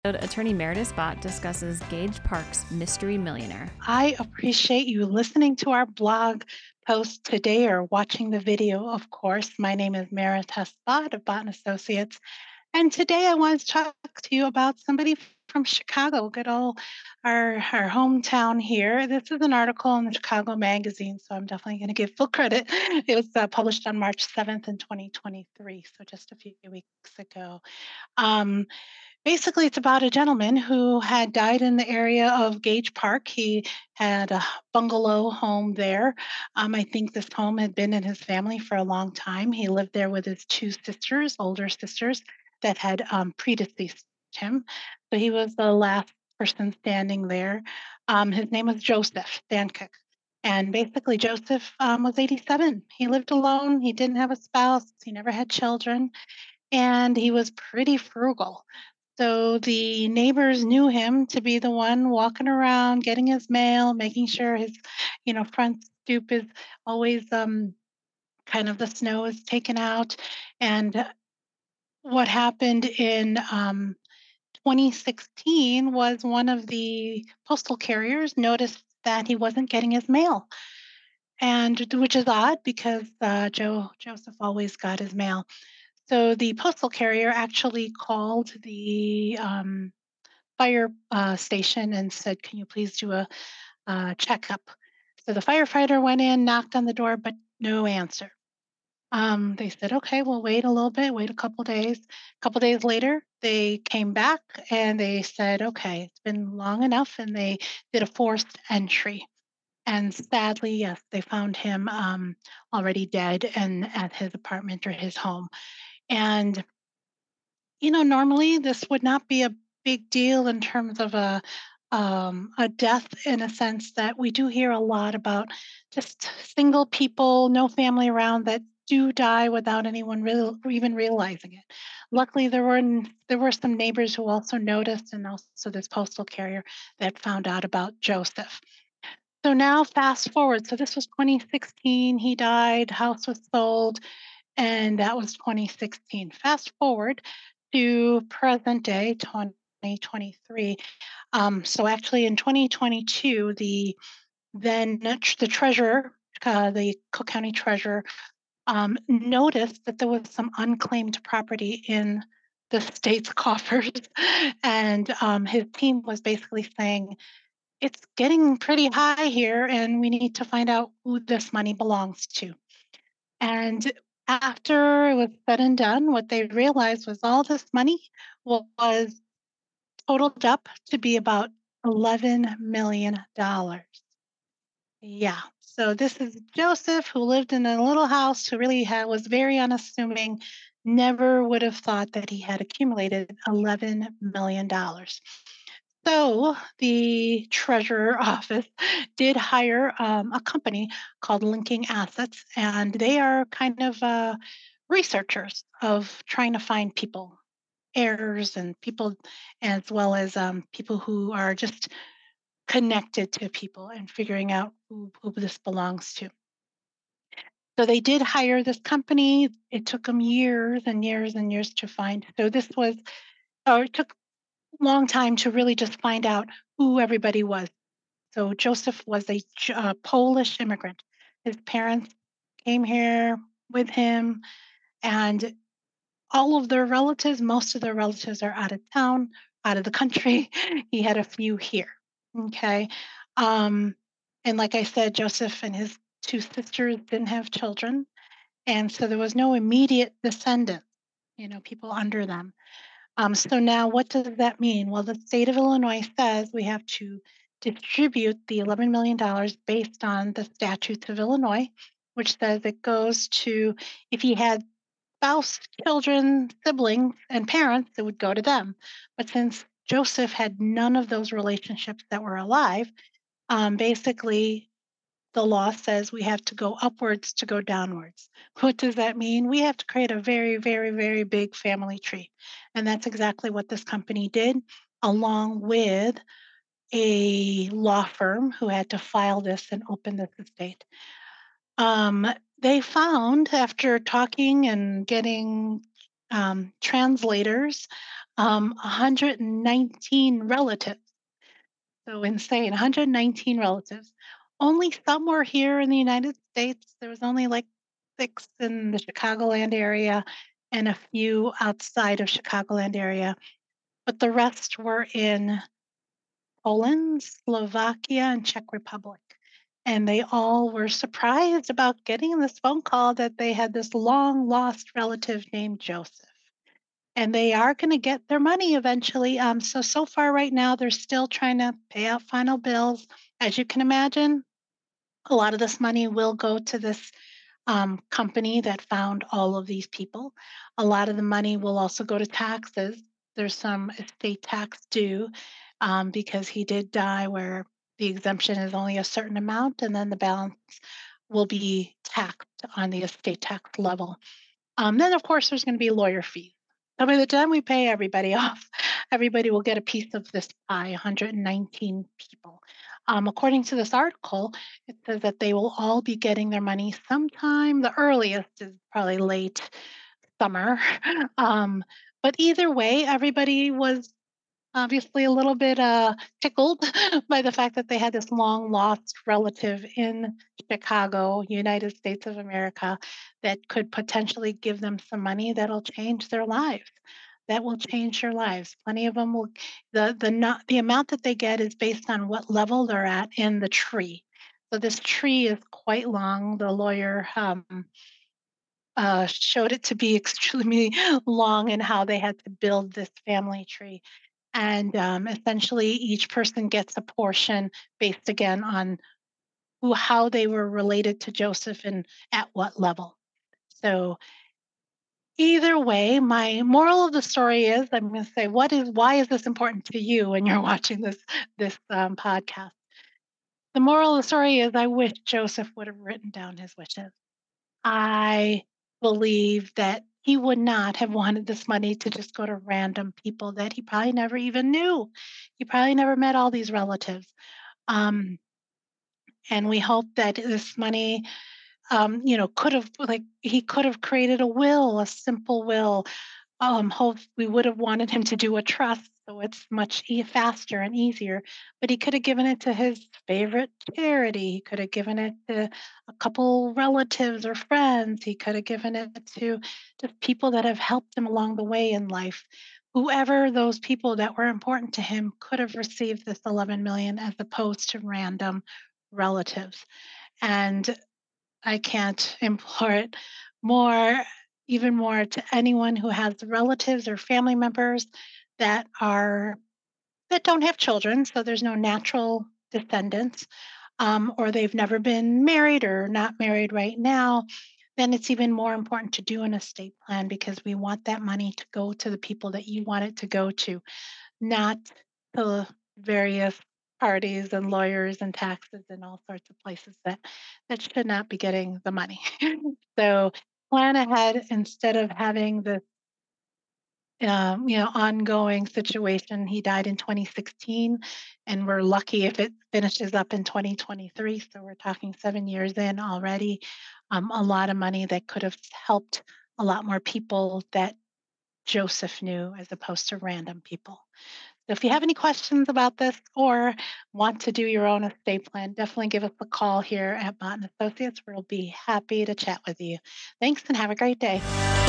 Attorney Meredith Bott discusses Gage Park's Mystery Millionaire. I appreciate you listening to our blog post today or watching the video, of course. My name is Meredith Bott of Bott and Associates. And today I want to talk to you about somebody from Chicago, good old our hometown here. This is an article in the Chicago Magazine, so I'm definitely going to give full credit. It was published on March 7th in 2023, so just a few weeks ago. Basically, it's about a gentleman who had died in the area of Gage Park. He had a bungalow home there. I think this home had been in his family for a long time. He lived there with his two sisters, older sisters, that had predeceased him. So he was the last person standing there. His name was Joseph Dancock. And basically, Joseph was 87. He lived alone. He didn't have a spouse. He never had children. And he was pretty frugal. So the neighbors knew him to be the one walking around, getting his mail, making sure his, front stoop is always kind of the snow is taken out. And what happened in 2016 was one of the postal carriers noticed that he wasn't getting his mail, and which is odd because Joseph always got his mail. So the postal carrier actually called the fire station and said, "Can you please do a checkup?" So the firefighter went in, knocked on the door, but no answer. They said, "Okay, we'll wait a little bit, wait a couple days." A couple days later, they came back and they said, "Okay, it's been long enough," and they did a forced entry. And sadly, yes, they found him already dead and at his apartment or his home. And normally this would not be a big deal in terms of a death, in a sense that we do hear a lot about just single people, no family around, that do die without anyone even realizing it. Luckily, there were some neighbors who also noticed, and also this postal carrier that found out about Joseph. So now, fast forward. So this was 2016. He died. House was sold, and that was 2016. Fast forward to present day 2023. So actually in 2022, the treasurer, the Cook County treasurer, noticed that there was some unclaimed property in the state's coffers, and his team was basically saying, "It's getting pretty high here, and we need to find out who this money belongs to." And after it was said and done, what they realized was all this money was totaled up to be about $11 million. Yeah. So this is Joseph, who lived in a little house, who really was very unassuming, never would have thought that he had accumulated $11 million. So the treasurer office did hire a company called Linking Assets, and they are kind of researchers of trying to find people, heirs, and people, as well as people who are just connected to people and figuring out who this belongs to. So they did hire this company. It took them years and years and years to find. So this was, or it took a long time to really just find out who everybody was. So Joseph was a Polish immigrant. His parents came here with him, and all of their relatives, most of their relatives are out of town, out of the country. He had a few here. Okay. Um, and like I said, Joseph and his two sisters didn't have children. And so there was no immediate descendants, people under them. So now what does that mean? Well, the state of Illinois says we have to distribute the $11 million based on the statutes of Illinois, which says it goes to, if he had spouse, children, siblings, and parents, it would go to them. But since Joseph had none of those relationships that were alive, basically the law says we have to go upwards to go downwards. What does that mean? We have to create a very, very, very big family tree. And that's exactly what this company did, along with a law firm who had to file this and open this estate. Um, they found, after talking and getting translators, 119 relatives. So insane, 119 relatives. Only some were here in the United States. There was only like 6 in the Chicagoland area and a few outside of Chicagoland area, but the rest were in Poland, Slovakia, and Czech Republic. And they all were surprised about getting this phone call that they had this long lost relative named Joseph. And they are going to get their money eventually. So far right now, they're still trying to pay out final bills. As you can imagine, a lot of this money will go to this company that found all of these people. A lot of the money will also go to taxes. There's some estate tax due because he did die where the exemption is only a certain amount, and then the balance will be taxed on the estate tax level. Then, of course, there's going to be lawyer fees. So by the time we pay everybody off, everybody will get a piece of this pie, 119 people. According to this article, it says that they will all be getting their money sometime. The earliest is probably late summer. Um, but either way, everybody was obviously a little bit tickled by the fact that they had this long lost relative in Chicago, United States of America, that could potentially give them some money that'll change their lives. That will change their lives. Plenty of them will. The amount that they get is based on what level they're at in the tree. So this tree is quite long. The lawyer showed it to be extremely long and how they had to build this family tree. And essentially, each person gets a portion based again on how they were related to Joseph and at what level. So either way, my moral of the story is I'm going to say, why is this important to you when you're watching this podcast? The moral of the story is I wish Joseph would have written down his wishes. I believe that he would not have wanted this money to just go to random people that he probably never even knew. He probably never met all these relatives. Um, and we hope that this money, could have, like, he could have created a will, a simple will. Hope we would have wanted him to do a trust so it's much faster and easier. But he could have given it to his favorite charity. He could have given it to a couple relatives or friends. He could have given it to just people that have helped him along the way in life. Whoever those people that were important to him could have received this 11 million as opposed to random relatives. And I can't implore it more, even more to anyone who has relatives or family members that are that don't have children, so there's no natural descendants, or they've never been married or not married right now. Then it's even more important to do an estate plan because we want that money to go to the people that you want it to go to, not to various parties and lawyers and taxes and all sorts of places that should not be getting the money. So plan ahead instead of having this ongoing situation. He died in 2016, and we're lucky if it finishes up in 2023. So we're talking 7 years in already. A lot of money that could have helped a lot more people that Joseph knew as opposed to random people. So if you have any questions about this or want to do your own estate plan, definitely give us a call here at Bott and Associates. We'll be happy to chat with you. Thanks and have a great day.